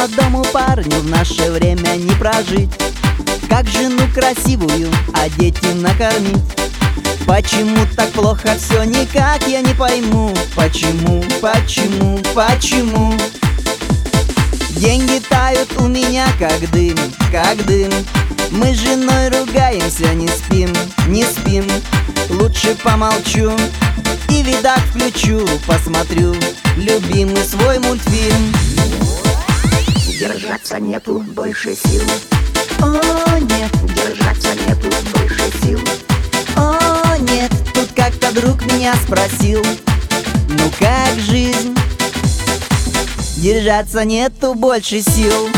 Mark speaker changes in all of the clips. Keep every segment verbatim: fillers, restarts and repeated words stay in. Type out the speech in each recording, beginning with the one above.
Speaker 1: молодому парню в наше время не прожить. Как жену красивую одеть и накормить? Почему так плохо все, никак я не пойму. Почему, почему, почему? Деньги тают у меня как дым, как дым. Мы с женой ругаемся, не спим, не спим. Лучше помолчу и видак включу, посмотрю любимый свой мультфильм.
Speaker 2: Держаться нету больше сил.
Speaker 1: О, нет,
Speaker 2: Держаться нету больше сил.
Speaker 1: о, нет. Тут как-то друг меня спросил: ну как жизнь? Держаться нету больше сил.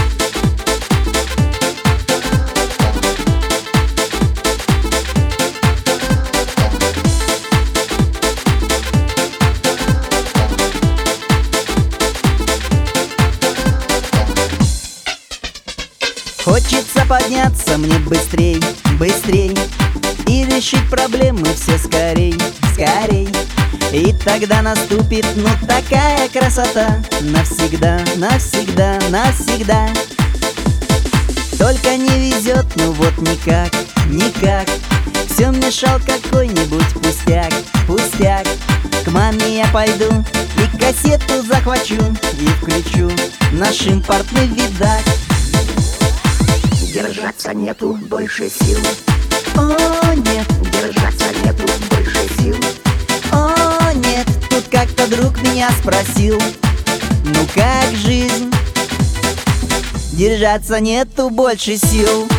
Speaker 1: Хочется подняться мне быстрей, быстрей и решить проблемы все скорей, скорей. И тогда наступит, ну, такая красота. Навсегда, навсегда, навсегда. Только не везет, ну вот никак, никак. Все мешал какой-нибудь пустяк, пустяк. К маме я пойду и кассету захвачу и включу наш импортный видак.
Speaker 2: Держаться нету больше сил.
Speaker 1: О, нет,
Speaker 2: Держаться нету больше сил.
Speaker 1: о, нет. Тут как-то друг меня спросил: ну как жизнь? Держаться нету больше сил.